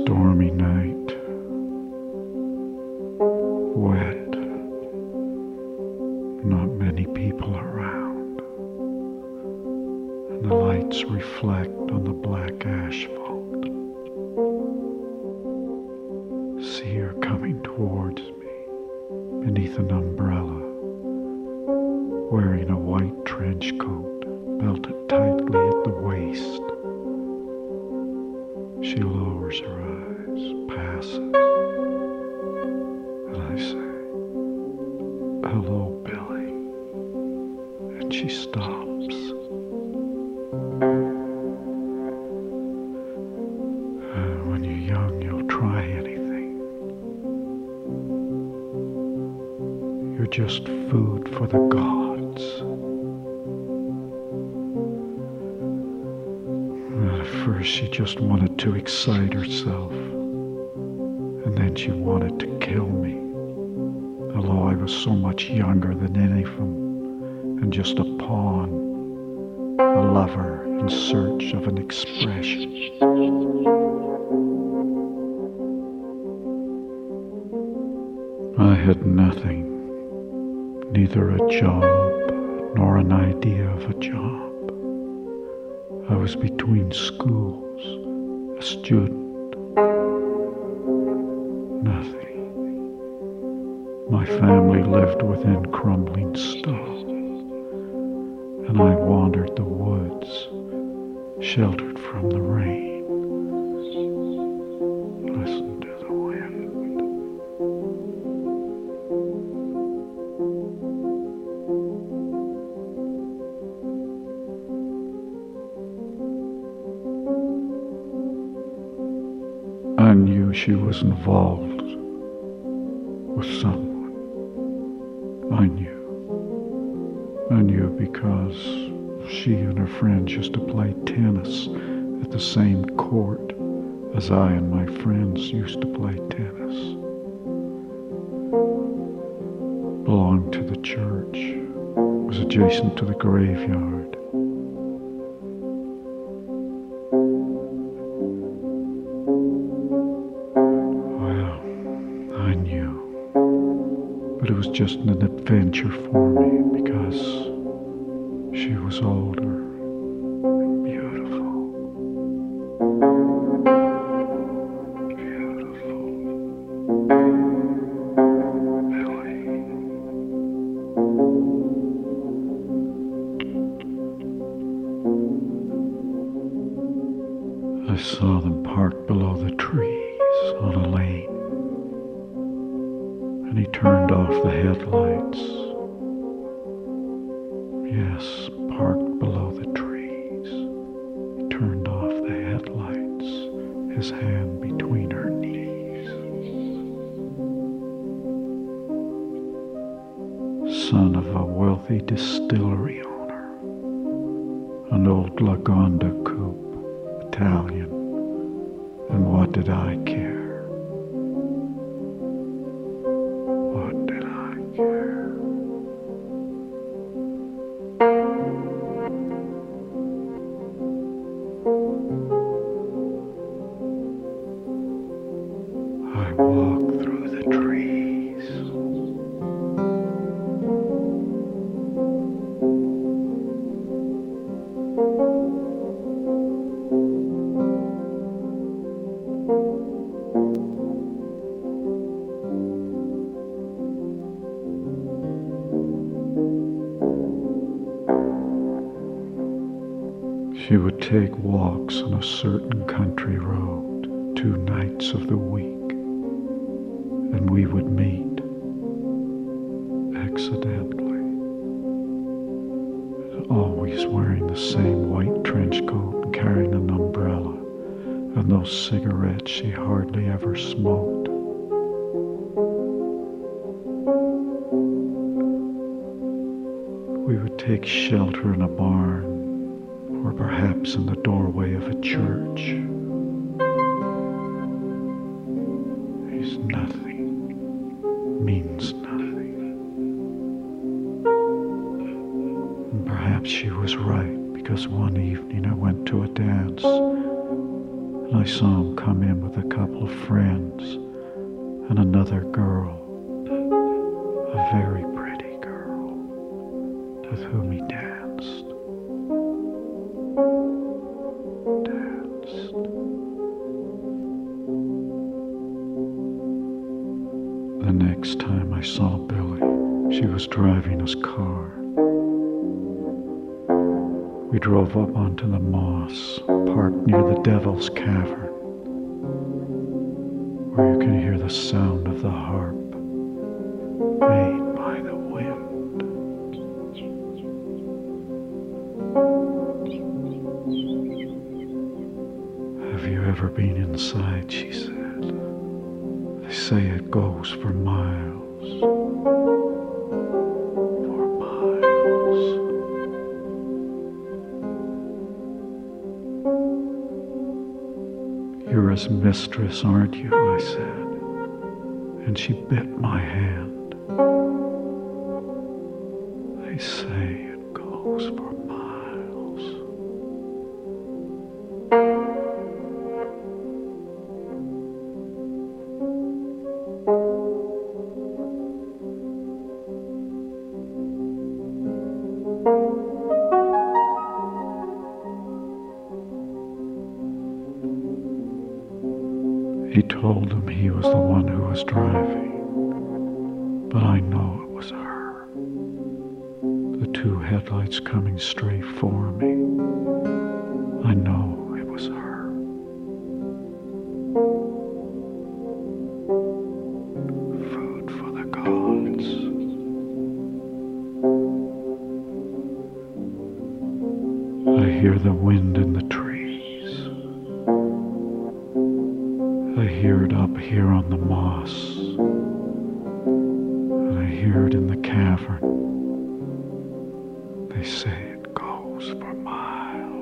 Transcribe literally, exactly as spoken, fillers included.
stormy night, wet, not many people around, and the lights reflect on the black asphalt. See her coming towards me beneath an umbrella, wearing a white trench coat belted tightly at the waist. She lowers her eyes, passes, and I say, "Hello, Billy," and she stops. Uh, when you're young, you'll try anything. You're just food for the gods. At first, she just wanted to excite herself, and then she wanted to kill me, although I was so much younger than any of them, and just a pawn, a lover in search of an expression. I had nothing, neither a job nor an idea of a job. I was between schools, a student, nothing. My family lived within crumbling stone, and I wandered the woods, sheltered from the rain. Listen to the wind. I knew she was involved with someone. I knew. I knew because she and her friends used to play tennis at the same court as I and my friends used to play tennis. Belonged to the church. Was adjacent to the graveyard. I knew, but it was just an adventure for me because she was older and beautiful. Beautiful. Billy. I saw them parked below the trees on a lane. And he turned off the headlights. Yes, parked below the trees. He turned off the headlights, his hand between her knees. Son of a wealthy distillery owner. An old Lagonda coupe, Italian. And what did I care? I walk through the trees. She would take walks on a certain country road two nights of the week, and we would meet accidentally, always wearing the same white trench coat and carrying an umbrella and those cigarettes she hardly ever smoked. We would take shelter in a barn, or perhaps in the doorway of a church. He's nothing, means nothing. And perhaps she was right, because one evening I went to a dance and I saw him come in with a couple of friends and another girl, a very pretty girl, with whom he danced. Danced. The next time I saw Billy, she was driving his car. We drove up onto the moss, parked near the Devil's Cavern, where you can hear the sound of the harp made by the wind. Have you ever been inside, she said. They say it goes for miles. For miles. You're his mistress, aren't you? I said, and she bit my hand. They say it goes for miles. He told him he was the one who was driving, but I know it was her. The two headlights coming straight for me. I know it was her. Food for the gods. I hear the wind in the trees. I hear it up here on the moss, and I hear it in the cavern. They say it goes for miles.